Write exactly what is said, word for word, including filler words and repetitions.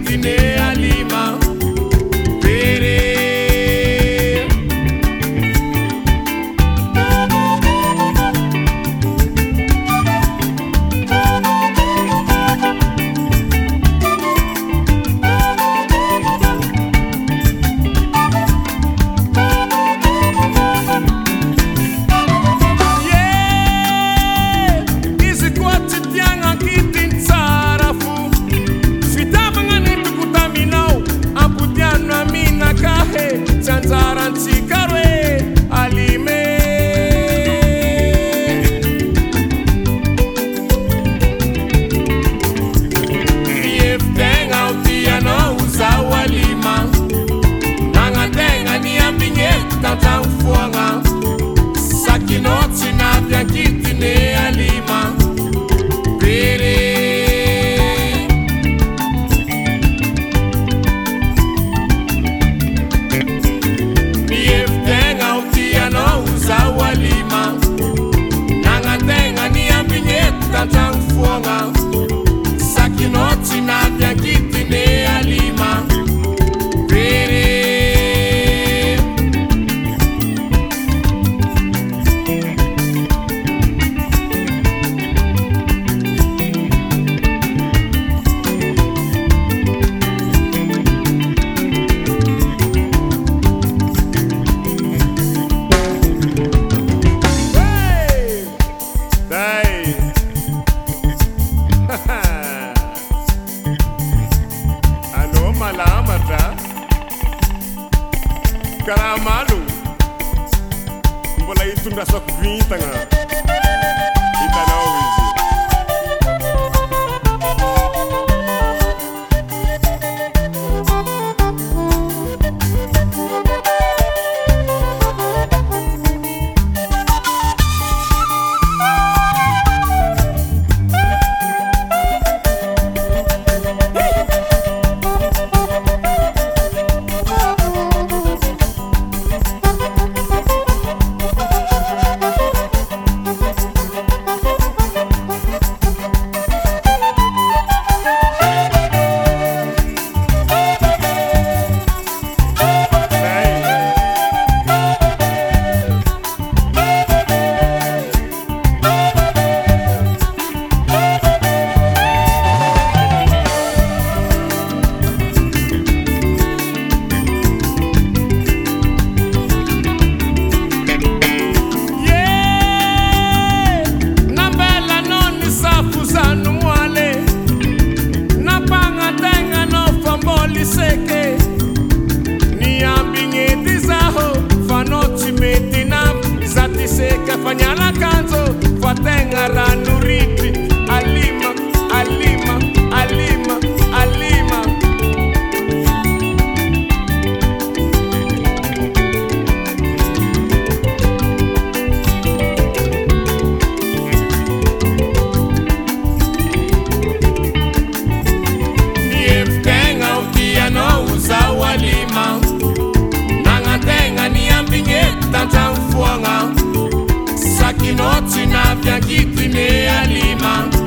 kitine alima pere. Sakinoti na vya kitine alima pere. Nieftenga utia no uza walima nanga tenga ni ambinyeta tangfuanga. Sakinoti na vya kitine alima pere. Karamalu mbola itunda sok vintanga itana owizi. Seke ni ambinyeti zaho fanoti metina zati seka fanyala kanzo fatenga ranuriti alima alima alima alima. No uza walima nanga tenga ni ambinyeta tangfuanga. Sakinoti na vya kitine alima